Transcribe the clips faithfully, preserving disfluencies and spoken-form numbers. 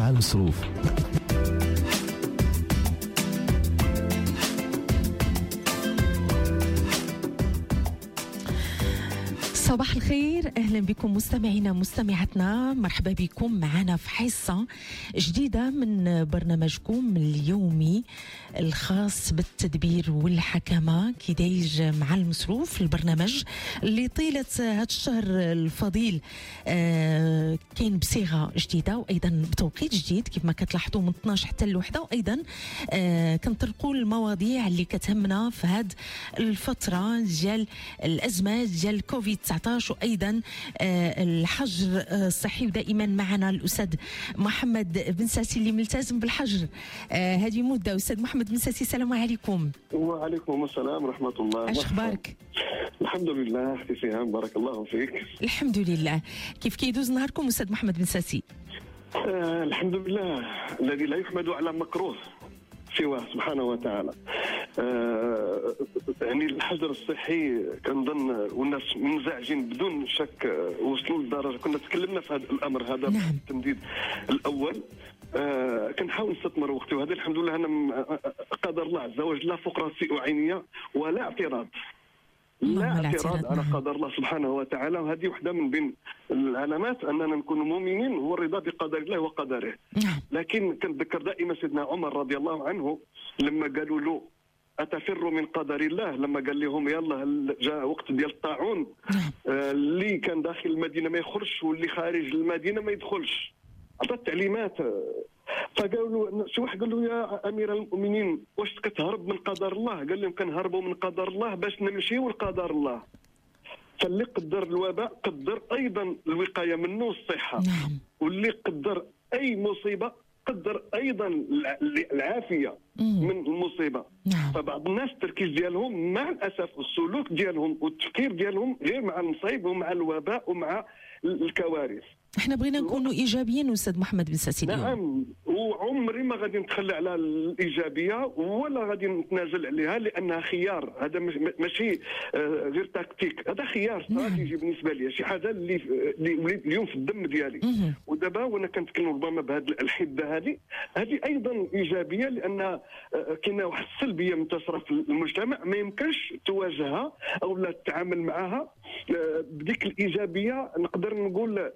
مع المصروف. صباح الخير، أهلا بكم مستمعينا مستمعاتنا، مرحبا بكم معنا في حصة جديدة من برنامجكم اليومي الخاص بالتدبير والحكمة كيدايج مع المصروف. البرنامج اللي طيلة هذا الشهر الفضيل آه كاين بصيغة جديدة وأيضا بتوقيت جديد كيف ما كتلاحظوا من اثناش حتى لوحدة، وأيضا آه كنطرقوا المواضيع اللي كتهمنا في هذه الفترة ديال الأزمة ديال كوفيد تسعطاش، وايضا الحجر الصحي. ودائما معنا الاستاذ محمد بن ساسي اللي ملتزم بالحجر هذه مده. استاذ محمد بن ساسي، السلام عليكم. وعليكم السلام ورحمه الله. اش اخبارك؟ الحمد لله اختي سهام، بارك الله فيك. الحمد لله. كيف كيدوز نهاركم استاذ محمد بن ساسي؟ آه الحمد لله، الذي لا يحمد على مكروه سواه سبحانه وتعالى. آه يعني الحجر الصحي كنظن والناس منزعجين بدون شك، وصلوا لدرجه كنا تكلمنا في هذا الامر هذا. نعم. التمديد الاول آه كنحاول نستثمر وقتي، وهذا الحمد لله انا قدر الله عز وجل لا فوق راسي عينيه ولا اعتراض، لا اعتراض على قدر الله سبحانه وتعالى. وهذه واحدة من بين العلامات أننا نكون مؤمنين، هو الرضا بقدر الله وقدره. لكن كنتذكر دائما سيدنا عمر رضي الله عنه لما قالوا له أتفر من قدر الله، لما قال لهم يلا جاء وقت ديال الطاعون اللي كان داخل المدينة ما يخرجش واللي خارج المدينة ما يدخلش، عطى التعليمات. فقالوا له شي واحد قال له يا امير المؤمنين واش كتهرب من قدر الله؟ قال لهم كنهربوا من قدر الله باش نمشيو لقدر الله. فاللي قدر الوباء قدر ايضا الوقايه منه والصحه. نعم. واللي قدر اي مصيبه قدر ايضا العافيه مم. من المصيبه. نعم. فبعض الناس التركيز ديالهم مع الاسف السلوك ديالهم والتفكير ديالهم غير مع المصيب ومع الوباء ومع الكوارث. احنا بغينا نكونوا ايجابيين استاذ محمد بن ساسي. نعم، وعمري ما غادي نتخلى على الايجابيه ولا غادي نتنازل عليها، لانها خيار. هذا ماشي غير تكتيك، هذا خيار استراتيجي بالنسبه لي، شي حاجه اللي اللي اليوم في الدم ديالي. ودابا وانا كنتكلم ربما بهذه الحده هذه هذه ايضا ايجابيه، لان كاينه واحد السلبيه منتشره في المجتمع ما يمكنش تواجهها او لا تتعامل معها بديك الايجابيه. نقدر نقول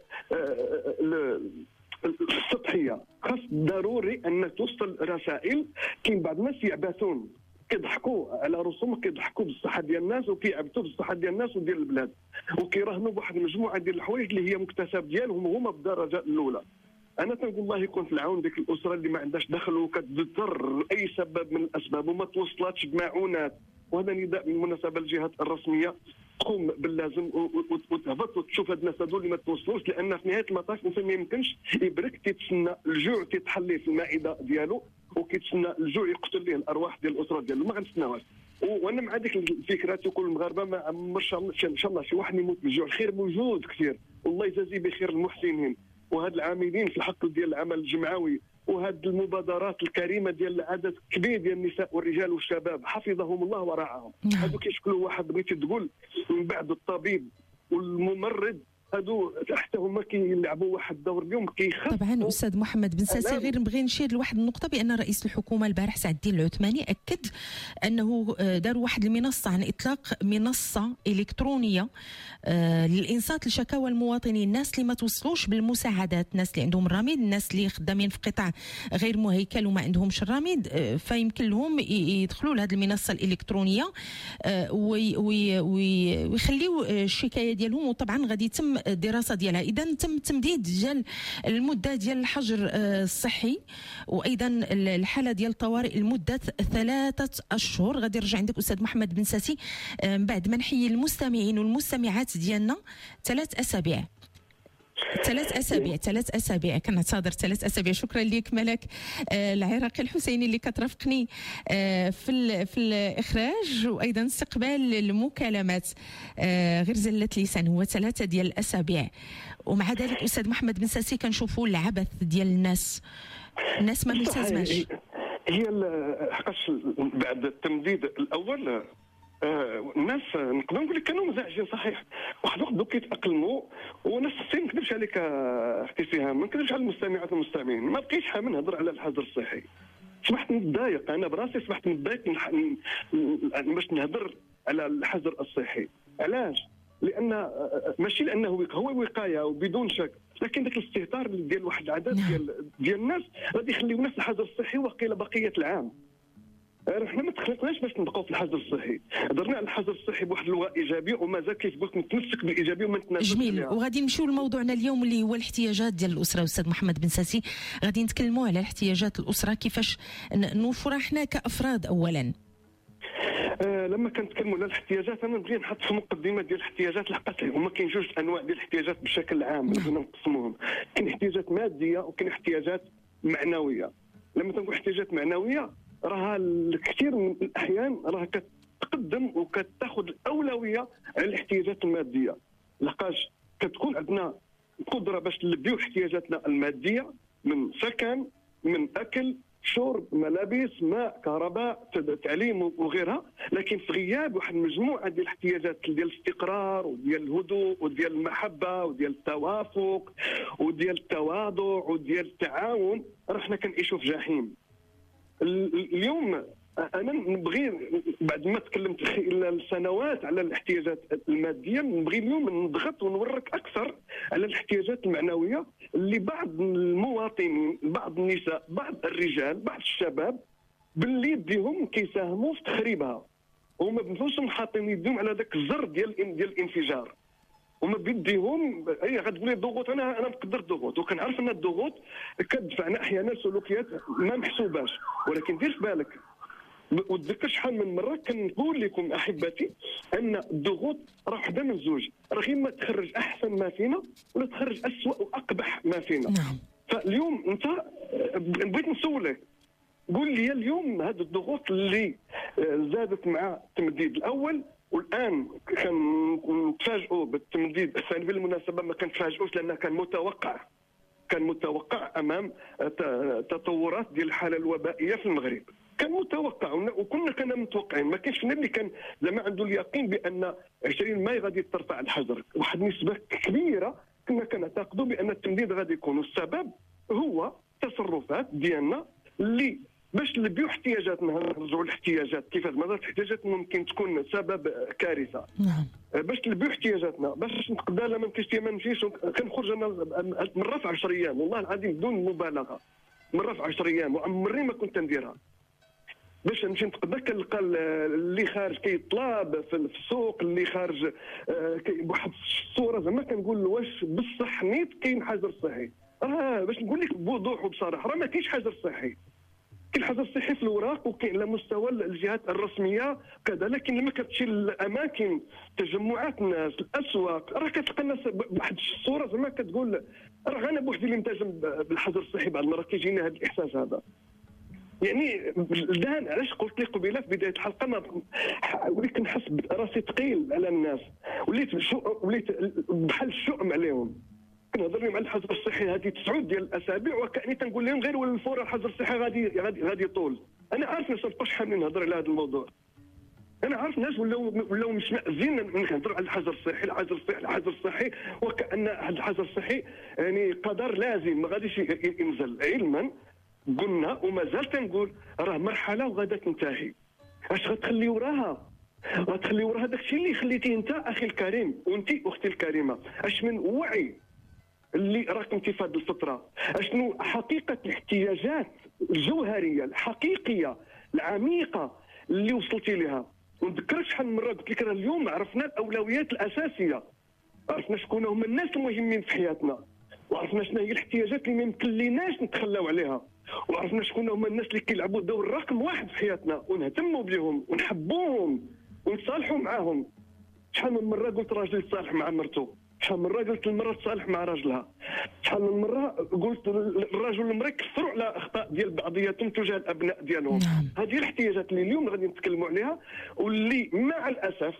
السطحيه، خاص ضروري ان توصل رسائل. كاين بعض الناس يعبثون، كيضحكوا على رسوم، كيضحكوا بالصحه ديال الناس وكيعبثوا بالصحه ديال الناس وديال البلاد، وكيراهنوا بواحد المجموعه ديال الحوايج اللي هي مكتسب ديالهم هما بالدرجه الاولى. انا تنقول الله يكون في العون ديك الاسره اللي ما عندهاش دخل وكتضطر لاي سبب من الاسباب وما توصلاتش بمعونات. وهذا نداء بالمناسبه للجهات الرسميه تقوم باللازم وتهبط وتشوف هاد الناس هذول اللي ما توصلوش، لان في نهايه المطاف الانسان ما يمكنش يبرك تيتسنى الجوع تيتحلي في المائده ديالو وكيتسنى الجوع يقتل ليه الارواح ديال الاسره ديالو، ما غنتسناوهاش. وانا مع ديك الفكره تقول المغاربه ما عمرش ان شاء الله شي واحد يموت بالجوع، الخير موجود كثير، والله يجازي بخير المحسنين وهاد العاملين في الحق ديال العمل الجمعوي وهاد المبادرات الكريمه ديال عدد كبير ديال النساء والرجال والشباب حفظهم الله ورعاهم. هادو كيشكلوا واحد بغيتي تقول من بعد الطبيب والممرض، هادو حتى هما كيلعبوا واحد الدور اليوم كيخفوا. طبعا استاذ محمد بن ساسي، غير نبغي نشير لواحد النقطه، بان رئيس الحكومه البارح سعد الدين العثماني اكد انه داروا واحد المنصه عن اطلاق منصه الكترونيه للانصات لشكاوى المواطنين، الناس اللي ما توصلوش بالمساعدات، الناس اللي عندهم الرامد، الناس اللي خدامين في قطاع غير مهيكل وما عندهمش الرامد، فيمكن لهم يدخلوا لهذه المنصه الالكترونيه ويخليوا الشكايه ديالهم، وطبعا غادي يتم الدراسه ديالها. اذا تم تمديد ديال المده ديال الحجر الصحي وايضا الحاله ديال الطوارئ لمده ثلاثه اشهر. غادي نرجع عندك استاذ محمد بن ساسي بعد ما نحيي المستمعين والمستمعات ديالنا. ثلاث اسابيع ثلاث اسابيع ثلاث اسابيع كنعتذر ثلاث اسابيع. شكرا لك ملك آه العراقي الحسيني اللي كترافقني آه في في الاخراج وايضا استقبال المكالمات آه غير زله لسان. هو ثلاثه ديال الاسابيع، ومع ذلك استاذ محمد بن ساسي كنشوفوا العبث ديال الناس، الناس ما ملتزماش. هي حقاش بعد التمديد الاول آه الناس نقدر نقول لك كانوا مزعجين صحيح، واحد الوقت دوك يتاقلموا، وناس ما نكذبش عليك اختي سهام، ما نكذبش على المستمعات والمستمعين، ما بقيتش حامل نهضر على الحجر الصحي. صبحت متضايق انا براسي، صبحت متضايق باش نهضر على الحجر الصحي. علاش؟ لان ماشي لانه هو وقايه وبدون شك، لكن ذاك الاستهتار ديال واحد العدد ديال ديال الناس غادي يخليو الناس الحجر الصحي وقيله بقيه العام. احنا ما تخلقناش باش نبقاو في الحجر الصحي، هضرنا على الحجر الصحي بواحد اللغه ايجابيه ومازال كيف قلت نتمسك بالايجابيه وما نتنازلش. جميل، وغادي نمشيو لموضوعنا اليوم اللي هو الاحتياجات ديال الاسره. استاذ محمد بن ساسي، غادي نتكلموا على احتياجات الاسره، كيفاش نوفرها حنا كافراد اولا. آه لما كنتكلموا على الاحتياجات انا نبغي نحط في مقدمه ديال الاحتياجات لحقت هما كاين جوج انواع ديال الاحتياجات بشكل عام بغينا نقسموهم. كاين احتياجات ماديه وكاين احتياجات معنويه. لما تنقول احتياجات معنويه راها كثير من الاحيان راها كتقدم وكتاخذ الاولويه على الاحتياجات الماديه، لقاش كتكون عندنا قدره باش نلبيو احتياجاتنا الماديه من سكن، من اكل، شرب، ملابس، ماء، كهرباء، تعليم وغيرها، لكن في غياب واحد المجموعه ديال الاحتياجات ديال الاستقرار وديال الهدوء وديال المحبه وديال التوافق وديال التواضع وديال التعاون، راه حنا كنعيشوا في جحيم. اليوم انا نبغي بعد ما تكلمت السنوات على الاحتياجات الماديه، نبغي اليوم نضغط ونورك اكثر على الاحتياجات المعنويه اللي بعض المواطنين، بعض النساء، بعض الرجال، بعض الشباب باللي يديهم كيساهموا في تخريبها، وما بنفوش حاطين يديهم على ذاك الزر ديال ديال الانفجار، وما بيديهم اي غتقول لي الضغوط. انا انا مقدر الضغوط وكنعرف ان الضغوط كتدفعنا احيانا سلوكيات ما محسوباش، ولكن دير في بالك وتذكر شحال من مره كنقول لكم احبتي ان الضغوط راه وحده من زوج، راه اما تخرج احسن ما فينا ولا تخرج اسوء واقبح ما فينا. نعم. فاليوم انت بغيت نسولك، قول لي اليوم هذه الضغوط اللي زادت مع التمديد الاول والان كنتفاجئوا بالتمديد الثاني، بالمناسبه ما كنتفاجئوش لانه كان متوقع، كان متوقع امام تطورات ديال الحاله الوبائيه في المغرب، كان متوقع وكنا كنا متوقعين، ما كاينش فينا اللي كان زعما عنده اليقين بان عشرين ماي غادي ترفع الحجر. واحد النسبه كبيره كنا كنعتقدوا بان التمديد غادي يكون، والسبب هو تصرفات ديالنا اللي باش نلبيو احتياجاتنا، نرجعوا للاحتياجات كيفاش مازال الاحتياجات ممكن تكون سبب كارثه. نعم. باش نلبيو احتياجاتنا، باش نقدر لما نمشيش ما نمشيش، كنخرج انا مره في عشر ايام والله العظيم بدون مبالغه، مره في عشر ايام وعمري ما كنت نديرها، باش نمشي نتقدى كنلقى اللي خارج كيطلب في السوق، اللي خارج بواحد الصوره زعما كنقول واش بصح نيت كاين حجر صحي. راه باش نقول لك بوضوح وبصراحه راه ما كاينش حجر صحي، كاين حجر صحي في الوراق وكاين على مستوى الجهات الرسميه كذا، لكن لما كتمشي للاماكن تجمعات الناس الاسواق راه كتلقى الناس بواحد الصوره زعما كتقول راه غير بوحدي اللي متاجم بالحجر الصحي. بعض المرات كيجينا هذا الاحساس هذا. يعني الان علاش قلت لك قبيله في بدايه الحلقه ما وليت كنحس براسي ثقيل على الناس، وليت وليت بحال الشؤم عليهم. كنهضر لهم على الحجر الصحي هذه تسعه ديال الاسابيع وكاني تنقول لهم غير ولا الفور الحجر الصحي غادي غادي غادي يطول. انا عارف ناس مابقاوش حاملين نهضر على هذا الموضوع، انا عارف ناس ولاو ولاو مشمئزين نهضروا على الحجر الصحي، الحجر الصحي، الحجر الصحي، وكان هذا الحجر الصحي يعني قدر لازم ما غاديش ينزل. علما قلنا ومازال تنقول راه مرحله وغادا تنتهي. اش غتخلي وراها؟ غتخلي وراها داكشي اللي خليتيه انت اخي الكريم وانت اختي الكريمه. اش من وعي اللي راكم في هذه الفتره، اشنو حقيقه الاحتياجات الجوهريه الحقيقيه العميقه اللي وصلتي لها. ونذكرك شحال من مره قلت لك راه اليوم عرفنا الاولويات الاساسيه، عرفنا شكون هما الناس المهمين في حياتنا، وعرفنا شنو هي الاحتياجات اللي ما يمكنليناش نتخلاو عليها، وعرفنا شكون هما الناس اللي كيلعبوا دور رقم واحد في حياتنا ونهتموا بهم ونحبوهم ونتصالحوا معاهم. شحال من مره قلت راجل يتصالح مع مرته، شحال من مره قلت المراه تصالح مع راجلها، شحال من مره قلت الرجل والمراه يكثروا على اخطاء ديال بعضياتهم تجاه الابناء ديالهم. نعم. هذه الاحتياجات اللي اليوم غادي نتكلموا عليها واللي مع الاسف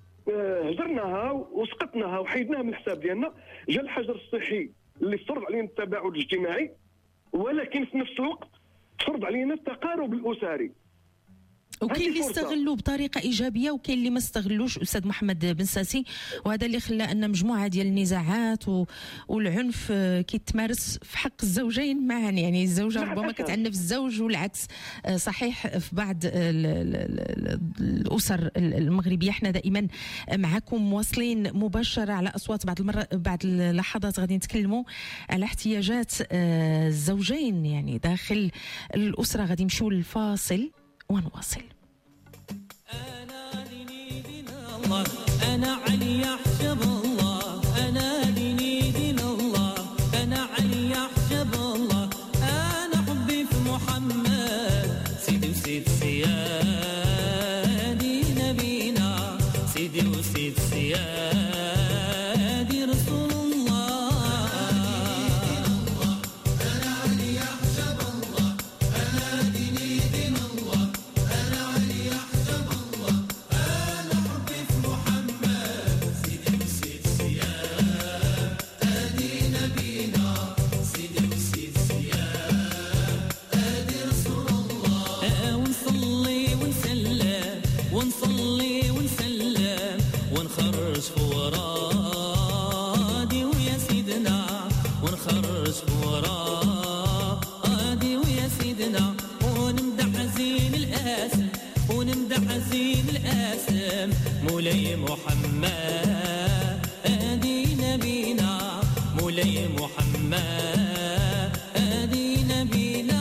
هجرناها وسقطناها وحيدناها من الحساب ديالنا. جا الحجر الصحي اللي فرض علينا التباعد الاجتماعي، ولكن في نفس الوقت تفرض علينا التقارب الاسري. وكاين اللي استغلوا بطريقه ايجابيه وكاين اللي ما استغلوش استاذ محمد بن ساسي، وهذا اللي خلى ان مجموعه ديال النزاعات و... والعنف كيتمارس في حق الزوجين معا، يعني الزوجه ربما كتعنف الزوج والعكس. صحيح في بعض ال... ال... الاسر المغربيه. احنا دائما معكم مواصلين مباشره على اصوات. بعض المره بعد اللحظات غادي نتكلموا على احتياجات الزوجين يعني داخل الاسره. غادي نمشيو للفاصل ونواصل. أنا ديني دين الله، أنا علي أحسب الله، أنا ديني دين الله، أنا علي أحسب الله، أنا حبي في محمد سيدي وسيد سيادي نبينا، سيدي وسيد سيادي رسول الله. أنا علي أحسب الله، أنا ديني دين الله، أنا علي أحسب الله، أنا حبي في محمد سيدي وسيد سيادي نبينا، سيدي وسيد سيادي رسول الله. ونصلي ونسلم ونصلي ونسلم ونخرج في ورادي ويا سيدنا، ونخرج في ورادي ويا سيدنا، ونمدح زين الاسم ونمدح زين الاسم مولاي محمد ادي نبينا، مولاي محمد ادي نبينا.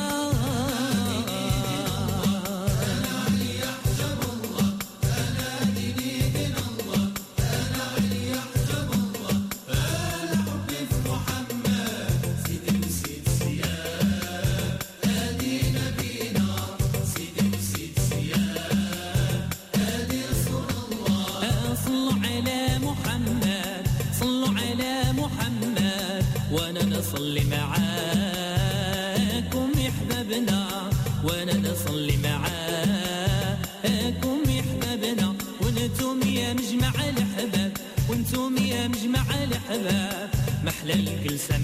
وانا نصلي معاكم يا احبابنا، وانا نصلي معاكم يا احبابنا، وانتم يا مجمع الاحباب، وانتم يا مجمع الاحباب، محلى الجلسه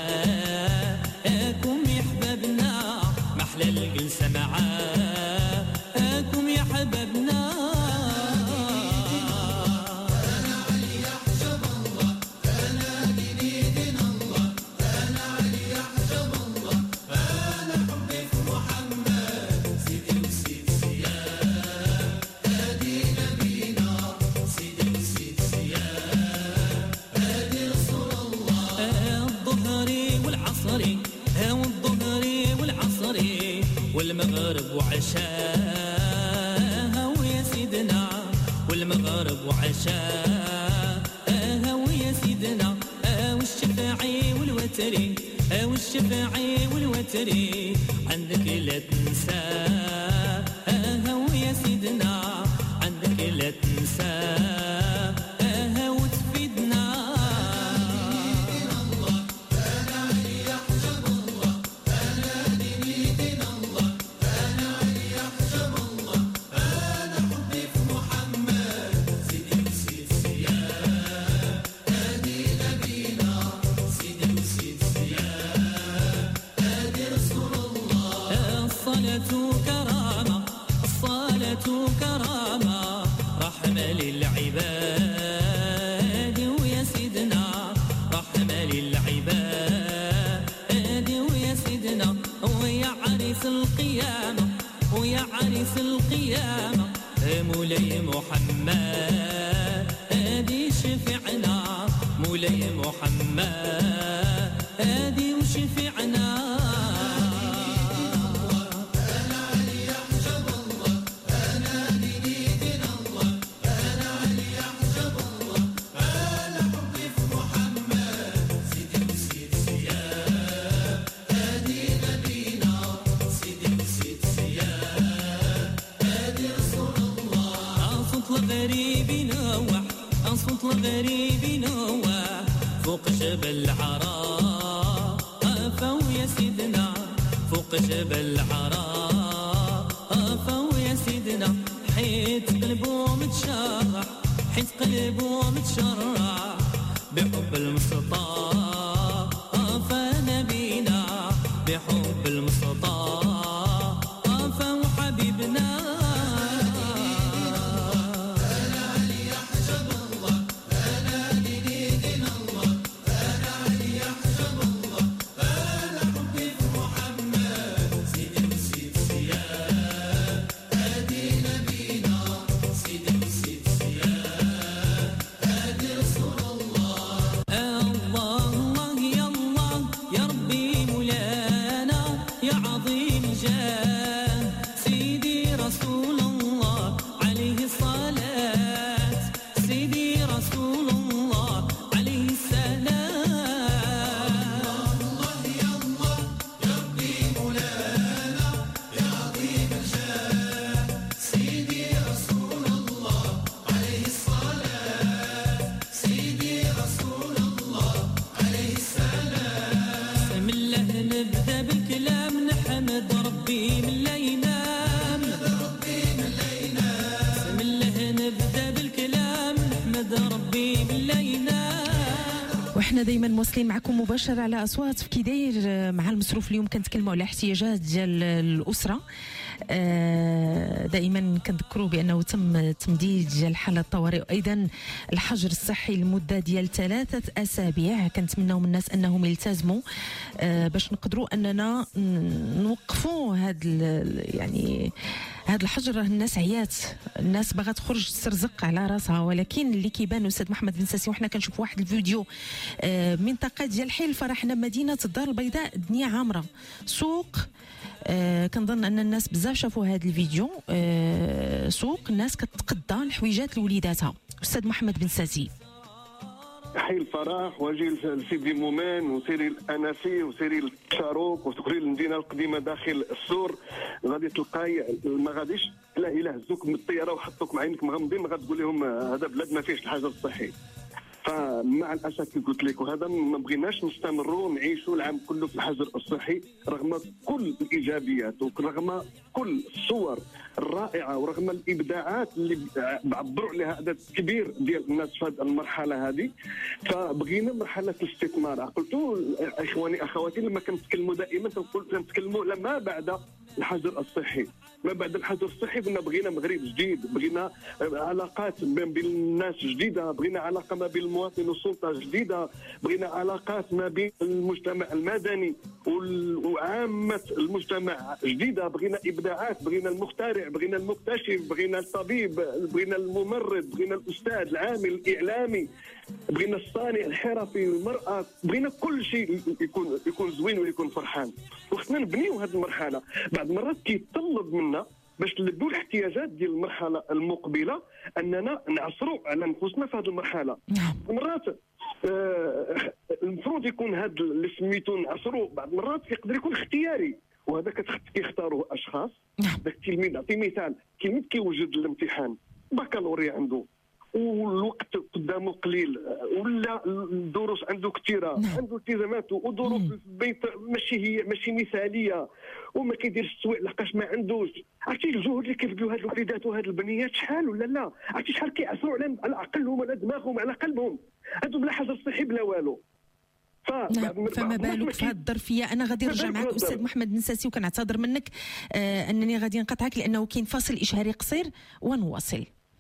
معاكم يا احبابنا، محلى الجلسه معاكم يا احبابنا. والمغرب وعشاها ويا سيدنا، والمغرب وعشاها ويا سيدنا، والشفاعي والوتري والشفاعي والوتري عندك لا تنساها ويا سيدنا، عندك لا تنساها وتفيدنا. كرامة الصلاة كرامة رحمة للعباد ويا سيدنا، رحمة للعباد ويا سيدنا، ويا عريس القيامة ويا عريس القيامة مولاي محمد هادي شفعنا، مولاي محمد هادي وشفعنا. صوت الغريب نوح فوق جبل عرفة ويا سيدنا، فوق جبل عرفة ويا سيدنا، حيت قلبه متشرح، حيت قلبه متشرح بحب المصطفى نبينا، بحب المصطفى وحبيبنا. نبدا بالكلام نحمد ربي من لا ينام بسم الله نبدا بالكلام نحمد ربي من لا ينام. وإحنا دايما مواصلين معكم مباشر على أصوات كي داير مع المصروف. اليوم كنتكلموا على احتياجات ديال الأسرة. دائما كنذكروا بانه تم تمديد ديال حاله الطوارئ وايضا الحجر الصحي لمده ديال ثلاثه اسابيع. كنتمناو من الناس انهم يلتزموا باش نقدروا اننا نوقفوا هذا يعني هذا الحجر. الناس عيات، الناس باغا تخرج تسرزق على راسها، ولكن اللي كيبان استاذ محمد بن ساسي وحنا كنشوف واحد الفيديو منطقه ديال حي الفرح هنا مدينه الدار البيضاء الدنيا عامره سوق. آه كنظن ان الناس بزاف شافوا هذا الفيديو. آه سوق الناس كتقضى الحويجات لوليداتها. استاذ محمد بن ساسي، حي الفرح واجي لسيدي مومان وسيري الاناسي وسيري الشاروك وتقري المدينه القديمه داخل السور، غادي تلقاي ما غاديش لا الا هزوك من الطياره وحطوك مع عينك مغمضين ما غتقول لهم هذا بلاد ما فيهش الحجر الصحي. فمع الاسف كي قلت لك، وهذا ما بغيناش نستمروا نعيشوا العام كله في الحجر الصحي رغم كل الايجابيات ورغم كل الصور الرائعه ورغم الابداعات اللي عبروا عليها عدد كبير ديال الناس في هذه المرحله هذه. فبغينا مرحله الاستثمار. قلتوا اخواني اخواتي لما كنتكلموا دائما كنتكلموا لما بعد الحجر الصحي. ما بعد الحجر الصحي قلنا بغينا مغرب جديد، بغينا علاقات بين الناس جديده، بغينا علاقه ما بين المواطن والسلطه جديده، بغينا علاقات ما بين المجتمع المدني وعامه المجتمع جديده، بغينا ابداعات، بغينا المخترع، بغينا المكتشف، بغينا الطبيب، بغينا الممرض، بغينا الاستاذ العامل الاعلامي، بغينا الصانع الحرفي، المراه، بغينا كل شيء يكون يكون زوين ويكون فرحان. وخصنا نبنيو هذه المرحله. بعض المرات كيطلب منا باش نلبوا الاحتياجات ديال المرحله المقبله اننا نعصروا على نفوسنا في هذه المرحله. مرات آه المفروض يكون هذا اللي سميتو نعصروا، بعض المرات يقدر يكون اختياري، وهذا كيختاروه اشخاص. داك التلميذ، نعطي مثال، تلميذ كيوجد الامتحان بكالوريا عنده والوقت قدامه قليل ولا الدروس عنده كثيره، عنده التزاماته وظروف البيت ماشي هي ماشي مثاليه وما كيديرش السويق لحقاش ما عندوش. عرفتي الجهد اللي كيبذلوا هاد الوليدات وهاد البنيات شحال ولا لا؟ عرفتي شحال كيعصروا على على عقلهم على دماغهم على قلبهم، هادو بلا حجر صحي بلا والو. نعم. فما بالك في هذه الظرفيه. انا غادي نرجع معك استاذ محمد بن ساسي وكنعتذر منك آه انني غادي نقطعك لانه كاين فاصل اشهاري قصير ونواصل.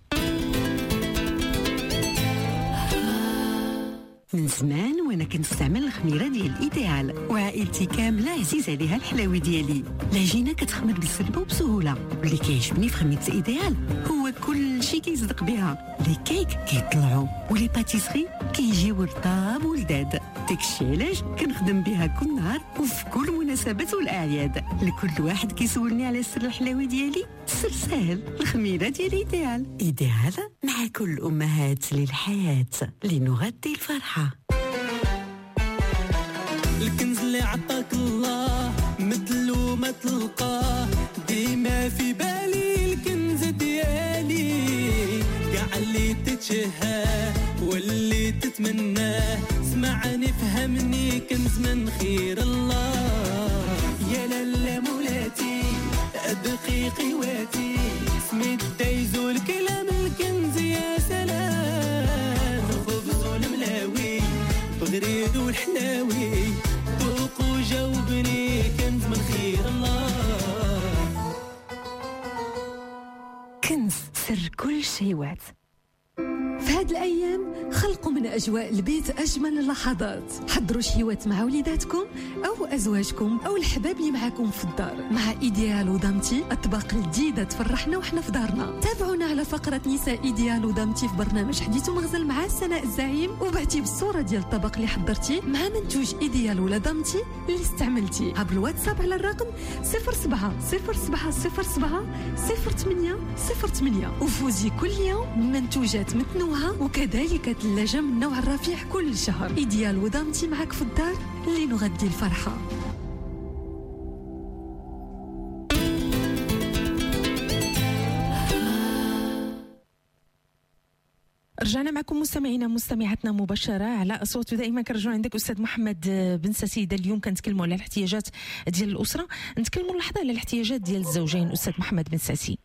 من زمان وانا كنستعمل الخميره ديال ايديال وعائلتي كامله عزيز عليها الحلاوه ديالي. العجينه كتخمر بسلبه وبسهوله، واللي كيعجبني في خميره ايديال هو كل شيء كيصدق بها. لي كيك كيطلعوا ولي باتيسري كيجيو رطاب ولداد. داكشي علاش كنخدم بها كل نهار وفي كل مناسبات والاعياد. لكل واحد كيسولني على سر الحلاوه ديالي، السر سهل، الخميره ديال ايديال. ايديال مع كل الامهات للحياه لنغطي الفرحه. الكنز اللي عطاك الله مثلو ما تلقاه، ديما في بالي الكنز ديالي، كاع اللي تتشهاه واللي تتمناه، اسمعني فهمني كنز من خير الله. يا لالا مولاتي دقيقي واتي، سميت دايزو الكلام الكنز يا سلام، الخبز والملاوي بغريد والحلاوي، ذوق وجاوبني كنز من خير الله. كنز سر كل شيوات. في هاد الأيام خلقوا من أجواء البيت أجمل اللحظات. حضروا شيوات مع وليداتكم أو أزواجكم أو الحباب اللي معاكم في الدار. مع إيديال ودامتي أطباق جديدة تفرحنا وإحنا في دارنا. تابعونا على فقرة نساء إيديال ودامتي في برنامج حديث ومغزل مع سناء الزعيم، وبعتي بالصورة ديال الطبق اللي حضرتي مع منتوج إيديال ولا دامتي اللي استعملتي عبر الواتساب على الرقم صفر سبعة صفر سبعة صفر سبعة صفر ثمانية صفر ثمانية، وفوزي كل يوم بمنتوجات متنوعة وكذلك ثلاجة من نوع الرفيع كل شهر. إيديال ودامتي معك في الدار لنغدي الفرحة. رجعنا معكم مستمعينا مستمعاتنا مباشرة على أصوات. دائما كنرجعوا عندك أستاذ محمد بن ساسيدة. اليوم كنتكلموا على الاحتياجات ديال الأسرة، نتكلموا لحظة على الاحتياجات ديال الزوجين. أستاذ محمد بن ساسي،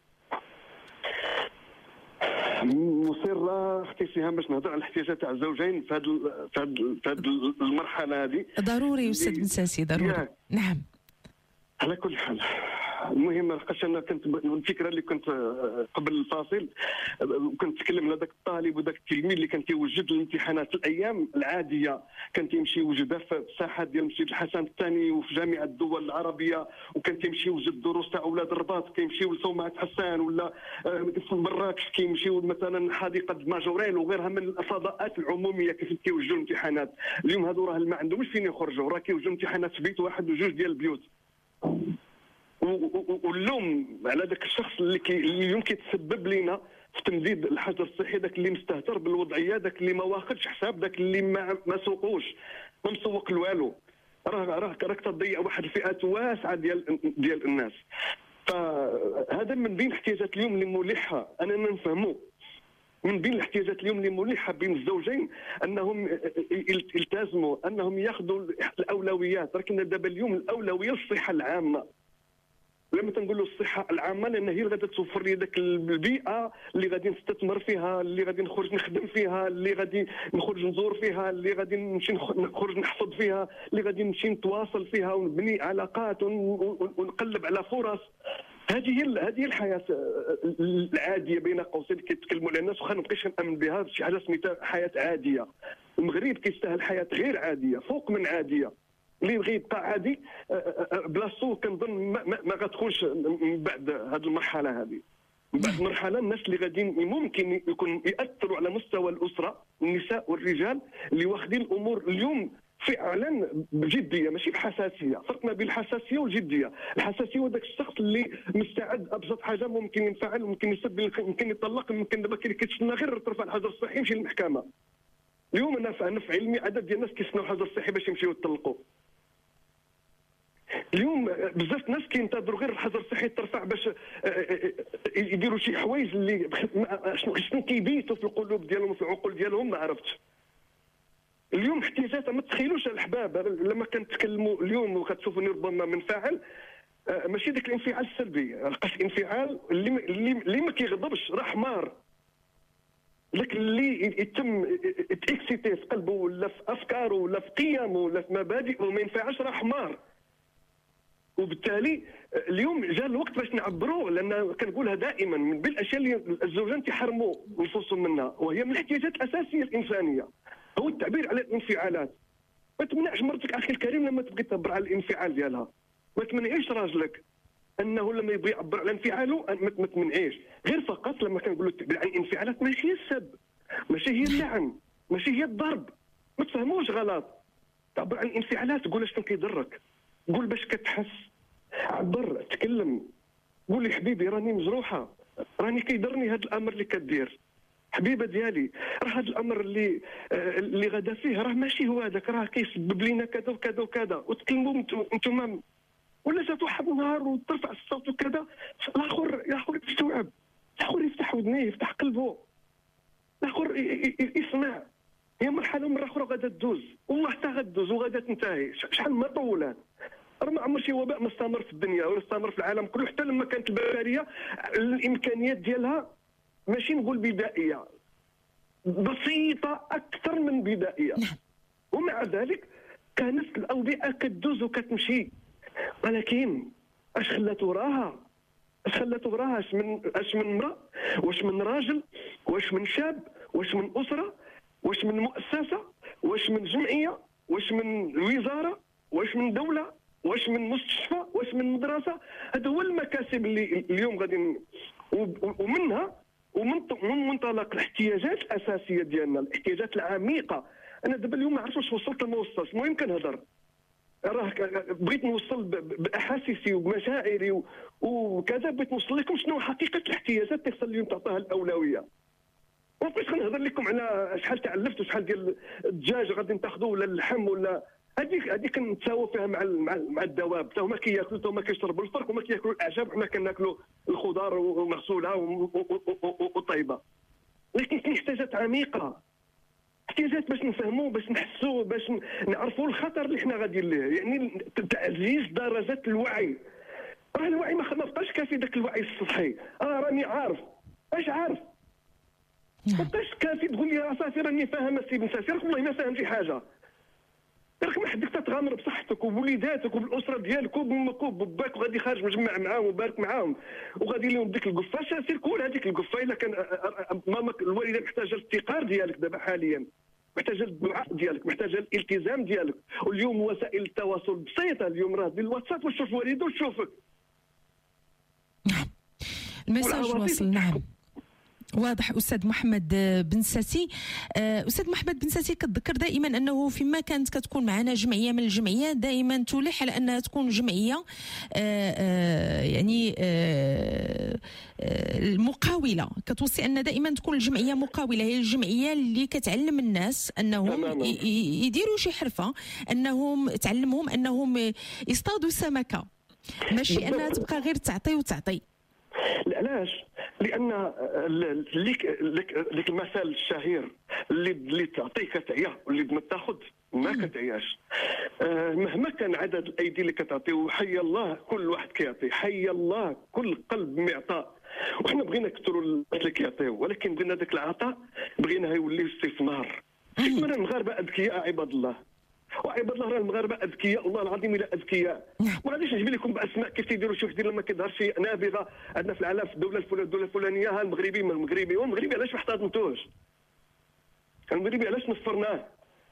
مصر اختي سهام باش نهضر على الاحتياجات تاع الزوجين في هذه في هذه في هذه المرحله هذه. ضروري أستاذ بن ساسي، ضروري. نعم. على كل حال المهم لقاش انا كنت الفكره اللي كنت قبل الفاصل كنت نتكلم على ذاك الطالب وذاك التلميذ اللي كان كيوجد الامتحانات الايام العاديه، كان تيمشي يوجدها في الساحه ديال مسجد الحسن الثاني وفي جامعه الدول العربيه، وكان تيمشي يوجد الدروس تاع اولاد الرباط، كيمشيو لصومعه حسان ولا في مراكش، كيمشيو مثلا حديقه ماجوريل وغيرها من الفضاءات العموميه كيف كيوجدوا الامتحانات. اليوم هذو راه ما عندهمش فين يخرجوا، راه كيوجدوا امتحانات في بيت واحد وجوج ديال البيوت. واللوم على ذاك الشخص اللي كي اليوم كيتسبب لنا في تمديد الحجر الصحي، ذاك اللي مستهتر بالوضعيه، ذاك اللي ما واخدش حساب، ذاك اللي ما ما سوقوش، ما مسوق لوالو، راه راه راك تضيع واحد الفئات واسعه ديال ديال الناس. فهذا من بين الاحتياجات اليوم اللي ملحه اننا نفهموا، من بين الاحتياجات اليوم اللي ملحه بين الزوجين انهم يلتزموا انهم ياخذوا الاولويات. لكن دابا اليوم الاولويه الصحه العامه. لما تنقولوا الصحه العامه لان هي اللي غادي توفر لي ذاك البيئه اللي غادي نستثمر فيها، اللي غادي نخرج نخدم فيها، اللي غادي نخرج نزور فيها، اللي غادي نمشي نخرج نحفظ فيها، اللي غادي نمشي نتواصل فيها ونبني علاقات ونقلب على فرص. هذه هي هذه الحياه العاديه بين قوسين كيتكلموا على الناس، وخا نبقيش نامن بها شي حاجه سميتها حياه عاديه. المغرب كيستاهل حياه غير عاديه، فوق من عاديه. اللي يبغي يبقى عادي بلاصتو كنظن ما, ما, ما غتكونش من بعد هذه المرحله هذه. من بعد المرحله الناس اللي غادي ممكن يكون ياثروا على مستوى الاسره، النساء والرجال اللي واخدين الامور اليوم فعلا بجديه ماشي بحساسيه. فرق ما بين الحساسيه والجديه. الحساسيه هو ذاك الشخص اللي مستعد ابسط حاجه ممكن ينفعل، ممكن يسب، ممكن يطلق، ممكن دابا كيتسنى غير ترفع الحجر الصحي يمشي للمحكمه. اليوم انا في علمي عدد ديال الناس كيسناو الحجر الصحي باش يمشيو يطلقوا. اليوم بزاف الناس كينتظروا غير الحجر الصحي ترفع باش يديروا شي حوايج اللي شنو شنو كيبيتوا في القلوب ديالهم وفي العقول ديالهم ما عرفتش. اليوم احتياجات ما تخيلوش الاحباب لما كنتكلموا اليوم وكتشوفوني ربما منفعل، ماشي داك الانفعال السلبي، لقاش الانفعال اللي اللي ما كيغضبش راه حمار. لكن اللي يتم تاكسيتي في قلبه ولا في افكاره ولا في قيمه ولا في مبادئه وما ينفعش راه حمار. وبالتالي اليوم جاء الوقت باش نعبروا، لان كنقولها دائما من بين الاشياء اللي الزوجان تيحرموا نفوسهم منها، وهي من الاحتياجات الاساسيه الانسانيه هو التعبير على الانفعالات. ما تمنعش مرتك اخي الكريم لما تبغي تعبر على الانفعال ديالها، ما تمنعيش راجلك انه لما يبغي يعبر على انفعاله ما تمنعيش. غير فقط لما كنقولوا التعبير عن الانفعالات ماشي هي السب، ماشي هي اللعن، ماشي هي الضرب، ما تفهموش غلط. تعبر عن الانفعالات، قول شنو كيضرك، قول باش كتحس، عبر، تكلم، قول لي حبيبي راني مجروحه، راني كيضرني هذا الامر اللي كدير، حبيبه ديالي راه هذا الامر اللي آه اللي غدا فيه راه ماشي هو هذاك، راه كيسبب لينا كذا وكذا وكذا، وتكلموا انتم. ولا جات واحد النهار وترفع الصوت وكذا، الاخر الاخر يستوعب، الاخر يفتح ودنيه، يفتح قلبه، الاخر يسمع. هي مرحله مره اخرى غادا تدوز، والله حتى غدوز وغادا تنتهي. شحال ما طولات، راه ما عمر شي وباء ما استمر في الدنيا ولا استمر في العالم كله، حتى لما كانت البشريه الامكانيات ديالها ماشي نقول بدائيه، بسيطه اكثر من بدائيه، ومع ذلك كانت الاوبئه كتدوز وكتمشي. ولكن اش خلات وراها؟ اش خلات وراها؟ اش من اش من امراه، واش من راجل، واش من شاب، واش من اسره، واش من مؤسسه، واش من جمعيه، واش من وزاره، واش من دوله، واش من مستشفى، واش من مدرسه. هذا هو المكاسب اللي اليوم غادي، ومنها ومن من منطلق الاحتياجات الاساسيه ديالنا، الاحتياجات العميقه. انا دابا اليوم ما عرفتش واش وصلت ولا ما وصلتش، المهم كنهضر، راه بغيت نوصل باحاسيسي وبمشاعري وكذا، بغيت نوصل لكم شنو حقيقه الاحتياجات اللي خصها اليوم تعطيها الاولويه. ما بغيتش نهضر لكم على شحال تعلفت وشحال ديال الدجاج غادي تاخذوا ولا اللحم ولا هذيك هذيك كنتساووا فيها مع مع الدواب، حتى هما كياكلوا، حتى هما كيشربوا الفرق، هما كياكلوا الاعشاب، حنا كناكلوا الخضار ومغسوله وطيبه. ولكن كاين احتياجات عميقه، احتياجات باش نفهموا، باش نحسوا، باش نعرفوا الخطر اللي حنا غاديين ليه. يعني تعزيز درجات الوعي. راه الوعي ما بقاش كافي، ذاك الوعي السطحي. اه راني عارف، اش عارف؟ ما بقاش كافي تقول لي راه صافي راني فاهم السي بن ساسي، راك والله ما فاهم شي حاجه. راك ما حدك تتغامر بصحتك وبوليداتك وبالاسره ديالك وبامك وباباك، وغادي خارج مجمع معاهم وبارك معاهم وغادي لهم ديك القفه. سير كول هذيك القفه. الا كان مامك الوالده محتاجه الافتقار ديالك دابا حاليا، محتاجه الدعاء ديالك، محتاجه الالتزام ديالك. واليوم وسائل التواصل بسيطه، اليوم راه ديال الواتساب وتشوف والده وتشوفك. نعم الميساج واصل. نعم واضح. أستاذ محمد بن ساسي، أستاذ محمد بن ساسي كتذكر دائما أنه فيما كانت كتكون معنا جمعية من الجمعيات دائما تلح على أنها تكون جمعية يعني المقاولة، كتوصي أن دائما تكون الجمعية مقاولة، هي الجمعية اللي كتعلم الناس أنهم يديروا شي حرفة، أنهم تعلمهم أنهم يصطادوا سمكة، ماشي أنها تبقى غير تعطي وتعطي. علاش؟ لان ليك ليك المثل الشهير اللي اللي تعطي كتعيا واللي ما تاخذ ما كتعياش. آه مهما كان عدد الايدي اللي كتعطي، وحي الله كل واحد كيعطي، حي الله كل قلب معطى. وحنا بغينا نكثروا اللي كيعطيو، ولكن بغينا ذاك العطاء بغينا يولي استثمار. كيما المغاربه اذكياء عباد الله، وعباد الله راه المغاربه اذكياء والله العظيم الا اذكياء. ما غاديش نجيب لكم باسماء كيف تيديروا شي وحدين لما كيظهر شي نابغه عندنا في العالم في الدوله الفلانيه الدوله الفلانيه، ها المغربي من المغربي، والمغربي علاش ما احتضنتوش؟ المغربي علاش نفرناه؟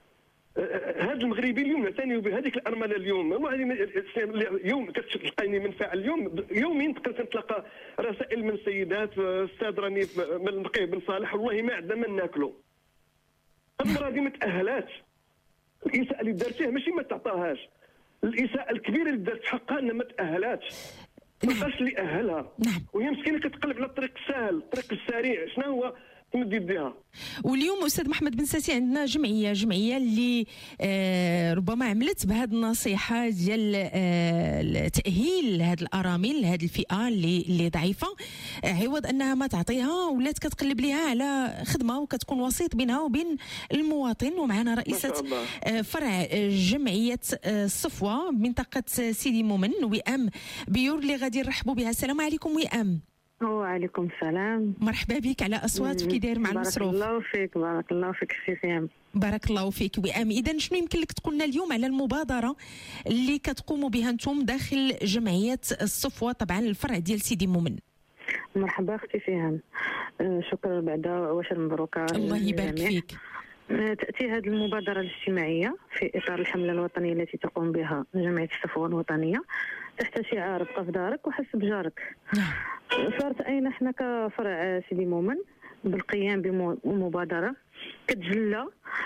هذا المغربي اليوم ثاني بهذيك الارمله اليوم، اليوم كتلقاني منفعل اليوم يومين كنتلقى رسائل من سيدات استاذ راني من النقيه بن صالح والله ما عندنا ما ناكلوا. المراه دي ما تاهلاتش. الاساءه اللي دارتيه ماشي ما تعطاهاش، الاساءه الكبيره اللي دارت حقها انها ما تاهلاتش، ما بقاش اللي اهلها. نعم. وهي مسكينه كتقلب على الطريق السهل، الطريق السريع. شنو هو تمد يديها؟ واليوم استاذ محمد بن ساسي عندنا جمعيه جمعيه اللي آه ربما عملت بهذه النصيحه ديال آه تاهيل هذه الارامل، هذه الفئه اللي اللي ضعيفه، آه عوض انها ما تعطيها ولات كتقلب لها على خدمه وكتكون وسيط بينها وبين المواطن. ومعنا رئيسه آه فرع جمعيه آه الصفوه بمنطقه سيدي مومن، وئام بيور، اللي غادي نرحبوا بها. السلام عليكم وئام. وعليكم السلام. مرحبا بك على اصوات كي داير مع المصروف. بارك الله فيك. بارك الله فيك سي سيام. بارك الله فيك وئام. اذا شنو يمكن لك تقول لنا اليوم على المبادره اللي كتقوموا بها انتم داخل جمعيه الصفوه، طبعا الفرع ديال سيدي مومن؟ مرحبا اختي سيام، أه شكرا بعدا وعشر مبروكه. الله يبارك فيك. تأتي هذه المبادرة الاجتماعية في إطار الحملة الوطنية التي تقوم بها جمعية الصفوة الوطنية تحت شعار ابقى في دارك وحس بجارك. صارت أين احنا كفرع سيدي مومن بالقيام بمبادرة كتجلى